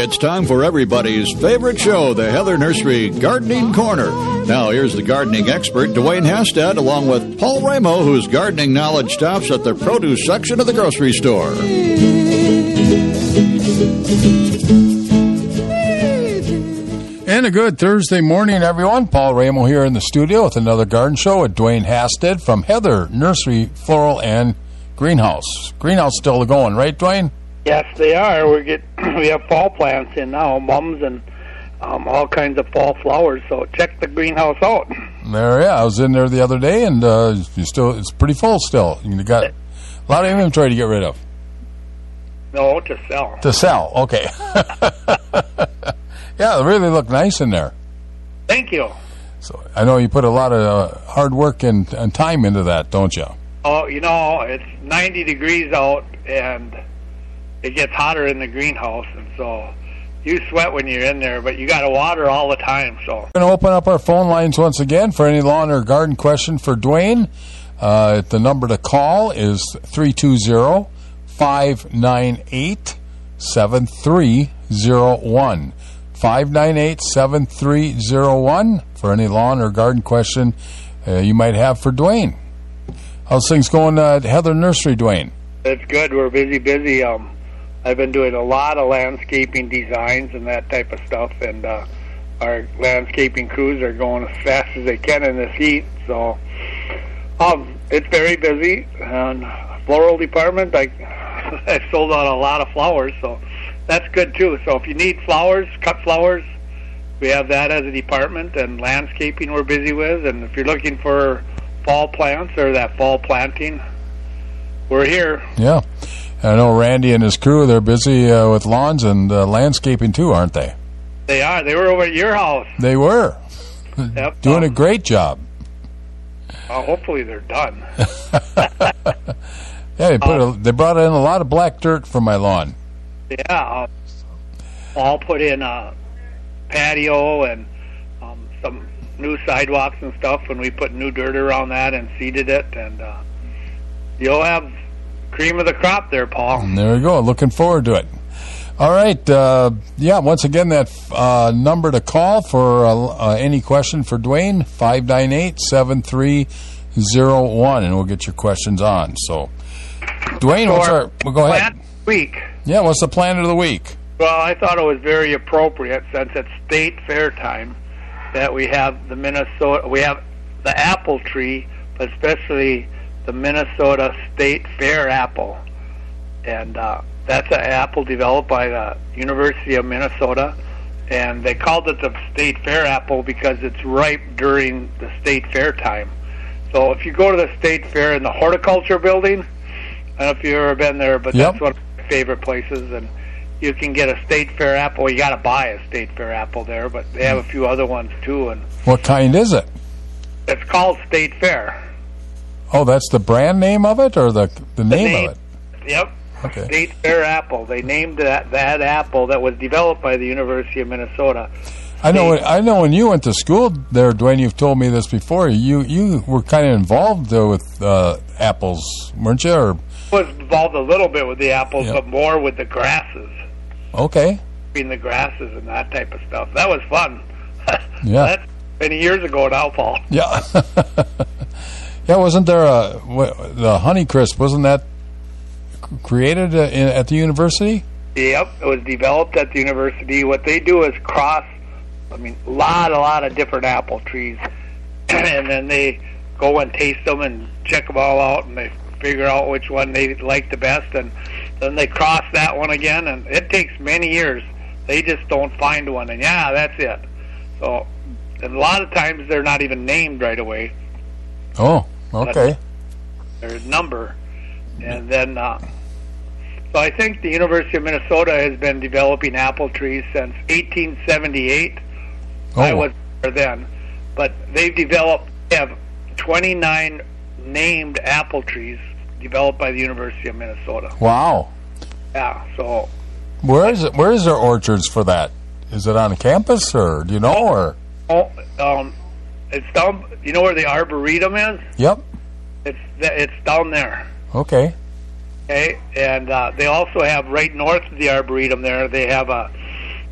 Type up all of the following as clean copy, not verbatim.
It's time for everybody's favorite show, the Heather Nursery Gardening Corner. Now, here's the gardening expert, Dwayne Hastad, along with Paul Ramo, whose gardening knowledge stops at the produce section of the grocery store. And a good Thursday morning, everyone. Paul Ramo here in the studio with another garden show with Dwayne Hastad from Heather Nursery Floral and Greenhouse. Greenhouse still going, right, Dwayne? Yes, they are. We have fall plants in now, mums and all kinds of fall flowers. So check the greenhouse out. I was in there the other day, and it's pretty full still. You got a lot of inventory to get rid of. No, to sell. To sell, okay. Yeah, they really look nice in there. Thank you. So I know you put a lot of hard work and time into that, don't you? Oh, it's 90 degrees out, and it gets hotter in the greenhouse, and so you sweat when you're in there, but you got to water all the time. So we're going to open up our phone lines once again for any lawn or garden question for Dwayne. The number to call is 320-598-7301. 598-7301 for any lawn or garden question you might have for Dwayne. How's things going at Heather Nursery, Dwayne? It's good. We're busy. I've been doing a lot of landscaping designs and that type of stuff, and our landscaping crews are going as fast as they can in this heat. So it's very busy. And floral department, I sold out a lot of flowers, so that's good too. So if you need flowers, cut flowers, we have that as a department, and landscaping we're busy with. And if you're looking for fall plants or that fall planting, we're here. Yeah. I know Randy and his crew, they're busy with lawns and landscaping too, aren't they? They are. They were over at your house. They were. Yep. Doing a great job. Hopefully they're done. Yeah, they brought in a lot of black dirt from my lawn. Yeah. I'll put in a patio and some new sidewalks and stuff when we put new dirt around that and seeded it, and you'll have cream of the crop there, Paul. And there we go. Looking forward to it. All right. Once again, that number to call for any question for Dwayne, 598-7301, and we'll get your questions on. So, Dwayne, go ahead. Week. Yeah, what's the plant of the week? Well, I thought it was very appropriate, since it's state fair time, that we have we have the apple tree, but especially the Minnesota State Fair apple. And that's an apple developed by the University of Minnesota, and they called it the State Fair apple because it's ripe during the state fair time. So if you go to the state fair in the horticulture building, I don't know if you've ever been there, but That's one of my favorite places, and you can get a state fair apple. You got to buy a state fair apple there, but they have a few other ones too. And what kind is it? It's called State Fair. Oh, that's the brand name of it, or the name of it? Yep. Okay. State Fair apple. They named that apple that was developed by the University of Minnesota. I know. When you went to school there, Dwayne, you've told me this before. You were kind of involved with apples, weren't you? Or I was involved a little bit with the apples, but more with the grasses. Okay. Between the grasses and that type of stuff. That was fun. Yeah. That's many years ago now, Paul. Yeah. Yeah, wasn't there the Honeycrisp, wasn't that created at the university? Yep, it was developed at the university. What they do is cross, a lot of different apple trees, and then they go and taste them and check them all out, and they figure out which one they like the best, and then they cross that one again, and it takes many years. They just don't find one, and that's it. So, and a lot of times they're not even named right away. Oh, okay. There's number, and then so I think the University of Minnesota has been developing apple trees since 1878. Oh. I was there then, but they have 29 named apple trees developed by the University of Minnesota. Wow. Yeah. So where is it? Where is there orchards for that? Is it on campus, or do you know? Or it's down. You know where the Arboretum is? Yep. It's down there. Okay. Okay, and they also have right north of the Arboretum there, they have a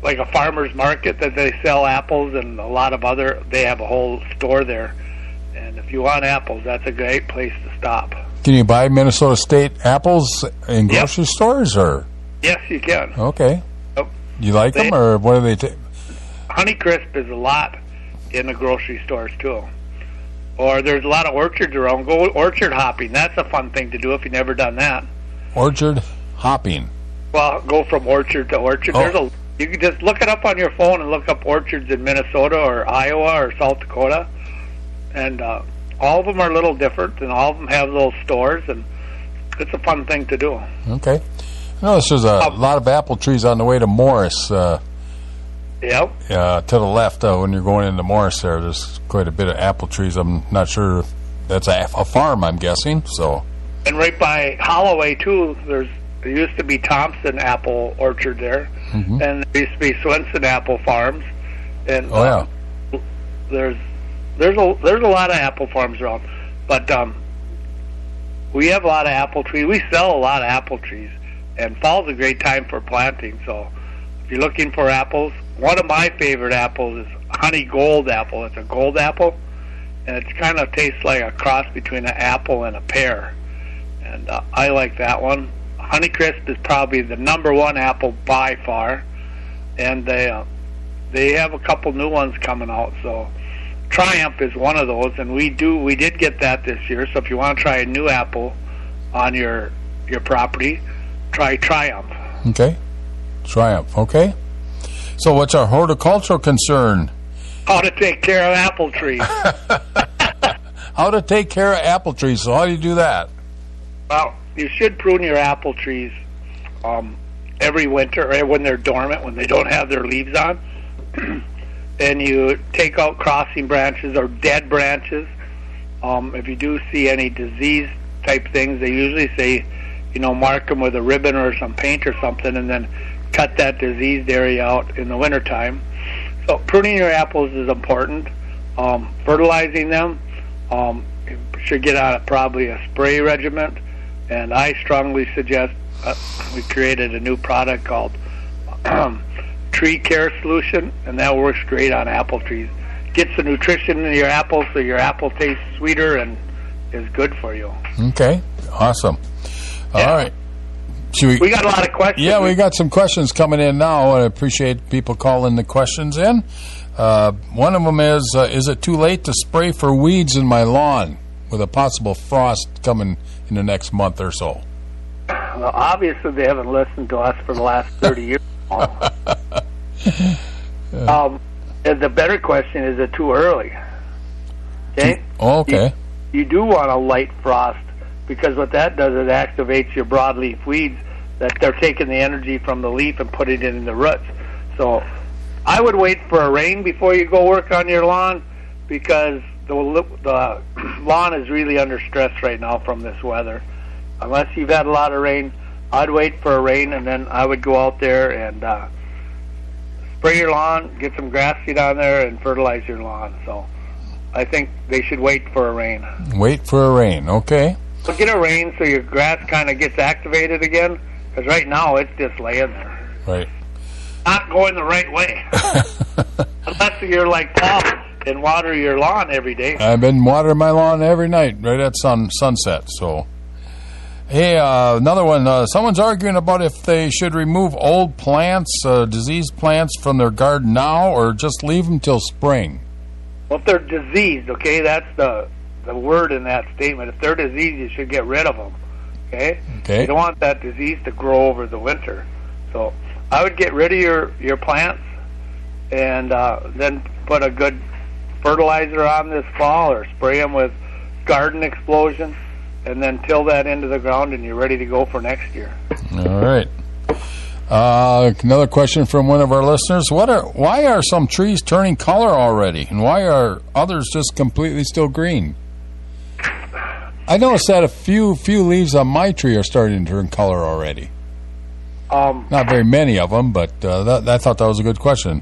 like a farmer's market that they sell apples and a lot of other. They have a whole store there, and if you want apples, that's a great place to stop. Can you buy Minnesota State apples in grocery stores, or? Yes, you can. Okay. Yep. You like them, or what do they? Honeycrisp is a lot in the grocery stores too. Or there's a lot of orchards around. Go orchard hopping. That's a fun thing to do if you've never done that. Orchard hopping. Well, go from orchard to orchard. Oh. You can just look it up on your phone and look up orchards in Minnesota or Iowa or South Dakota, and all of them are a little different, and all of them have little stores, and it's a fun thing to do. Okay. I notice there's a lot of apple trees on the way to Morris. Yep. To the left, when you're going into Morris there's quite a bit of apple trees. I'm not sure if that's a farm, I'm guessing. So. And right by Holloway, too, there used to be Thompson Apple Orchard there, and there used to be Swenson Apple Farms. And there's a lot of apple farms around. But we have a lot of apple trees. We sell a lot of apple trees, and fall's a great time for planting. So if you're looking for apples, one of my favorite apples is Honey Gold apple. It's a gold apple, and it kind of tastes like a cross between an apple and a pear. And I like that one. Honeycrisp is probably the #1 apple by far, and they have a couple new ones coming out. So Triumph is one of those, and we did get that this year. So if you want to try a new apple on your property, try Triumph. Okay, Triumph. Okay. So what's our horticultural concern? How to take care of apple trees. How to take care of apple trees. So how do you do that? Well, you should prune your apple trees every winter, or when they're dormant, when they don't have their leaves on. And you take out crossing branches or dead branches. If you do see any disease-type things, they usually say, mark them with a ribbon or some paint or something, and then cut that diseased area out in the wintertime. So pruning your apples is important. Fertilizing them, you should get on probably a spray regimen. And I strongly suggest we created a new product called Tree Care Solution, and that works great on apple trees. Gets the nutrition in your apple so your apple tastes sweeter and is good for you. Okay, awesome. Yeah. All right. We got a lot of questions. Yeah, we got some questions coming in now. I appreciate people calling the questions in. One of them is it too late to spray for weeds in my lawn with a possible frost coming in the next month or so? Well, obviously they haven't listened to us for the last 30 years. And the better question is it too early? Okay? Okay. You do want a light frost, because what that does, it activates your broadleaf weeds, that they're taking the energy from the leaf and putting it in the roots. So I would wait for a rain before you go work on your lawn, because the lawn is really under stress right now from this weather. Unless you've had a lot of rain, I'd wait for a rain, and then I would go out there and spray your lawn, get some grass seed on there, and fertilize your lawn. So I think they should wait for a rain. Wait for a rain, okay. So get a rain so your grass kind of gets activated again, because right now it's just laying there. Right. Not going the right way. Unless you're like Paul and water your lawn every day. I've been watering my lawn every night, right at sunset. So, hey, another one. Someone's arguing about if they should remove old plants, diseased plants from their garden now, or just leave them till spring. Well, if they're diseased, okay, that's the word in that statement. If they're diseased, you should get rid of them. Okay. You don't want that disease to grow over the winter. So I would get rid of your plants, and then put a good fertilizer on this fall, or spray them with Garden Explosion, and then till that into the ground, and you're ready to go for next year. All right. Another question from one of our listeners. Why are some trees turning color already, and why are others just completely still green? I noticed that a few leaves on my tree are starting to turn color already. Not very many of them, but I thought that was a good question.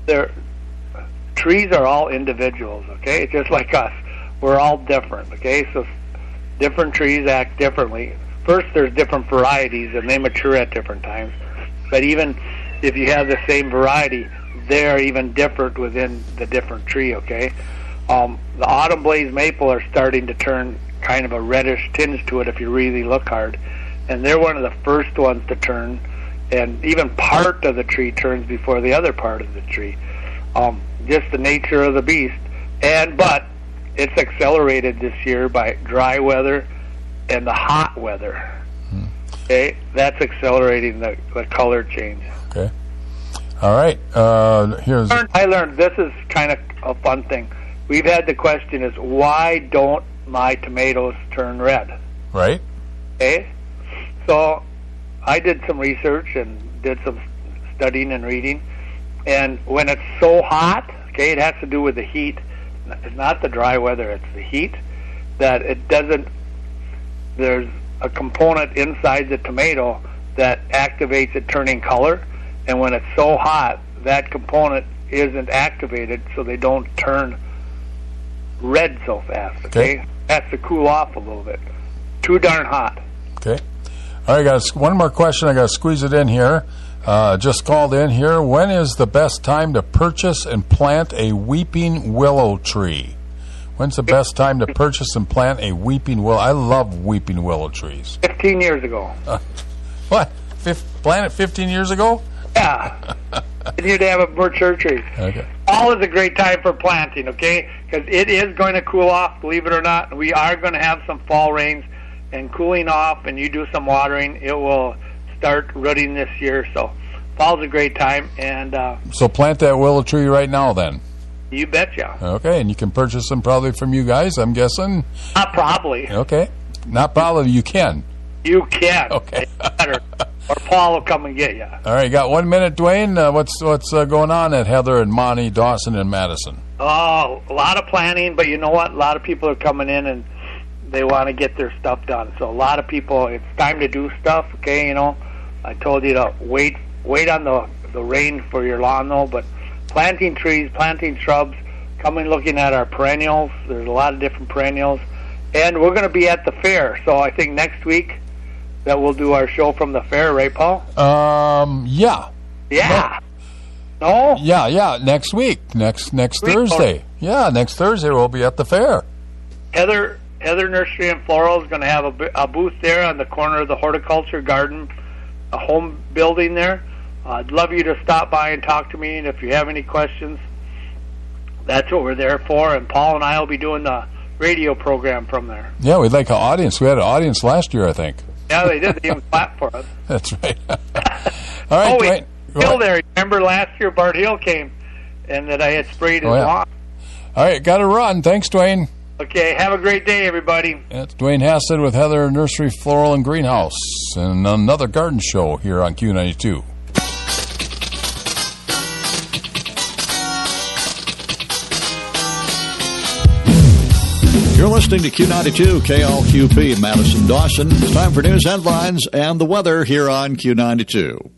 Trees are all individuals, okay? Just like us. We're all different, okay? So different trees act differently. First, there's different varieties, and they mature at different times. But even if you have the same variety, they're even different within the different tree, okay? The autumn blaze maple are starting to turn kind of a reddish tinge to it if you really look hard. And they're one of the first ones to turn, and even part of the tree turns before the other part of the tree. Just the nature of the beast. But it's accelerated this year by dry weather and the hot weather. Okay, that's accelerating the color change. Okay. All right. I learned this is kind of a fun thing. We've had the question is, why don't my tomatoes turn red? Right. Okay. So I did some research and did some studying and reading. And when it's so hot, okay, it has to do with the heat. It's not the dry weather, it's the heat, that it doesn't, there's a component inside the tomato that activates it turning color. And when it's so hot, that component isn't activated, so they don't turn red so fast, okay? Has to cool off a little bit. Too darn hot. Okay. All right, guys, one more question. I got to squeeze it in here. Just called in here. When is the best time to purchase and plant a weeping willow tree? When's the best time to purchase and plant a weeping willow? I love weeping willow trees. 15 years ago. What? Planted 15 years ago? Yeah. And you'd have a mature tree. Okay. Fall is a great time for planting, okay? Because it is going to cool off, believe it or not. We are going to have some fall rains, and cooling off, and you do some watering, it will start rooting this year. So fall's a great time. And so plant that willow tree right now then. You betcha. Okay, and you can purchase them probably from you guys, I'm guessing? Not probably. Okay. Not probably, you can. You can. Okay. Better. Or Paul will come and get you. All right, got 1 minute, Dwayne. What's going on at Heather and Monty, Dawson, and Madison? Oh, a lot of planning, but you know what? A lot of people are coming in and they want to get their stuff done. So a lot of people, it's time to do stuff, okay? You know, I told you to wait on the rain for your lawn, though, but planting trees, planting shrubs, coming looking at our perennials. There's a lot of different perennials. And we're going to be at the fair, so I think next week that we'll do our show from the fair, right, Paul? Yeah. Yeah. No? Yeah, next week. Next Thursday. Yeah, next Thursday we'll be at the fair. Heather Nursery and Floral is going to have a booth there on the corner of the horticulture garden, a home building there. I'd love you to stop by and talk to me, and if you have any questions, that's what we're there for. And Paul and I will be doing the radio program from there. Yeah, we'd like an audience. We had an audience last year, I think. Yeah, they did. They even clapped for us. That's right. All right, Dwayne. Hill there. Remember last year Bart Hill came and that I had sprayed his lawn. All right, got to run. Thanks, Dwayne. Okay, have a great day, everybody. It's Dwayne Hasted with Heather Nursery, Floral, and Greenhouse, and another garden show here on Q92. You're listening to Q92 KLQP Madison Dawson. It's time for news headlines and the weather here on Q92.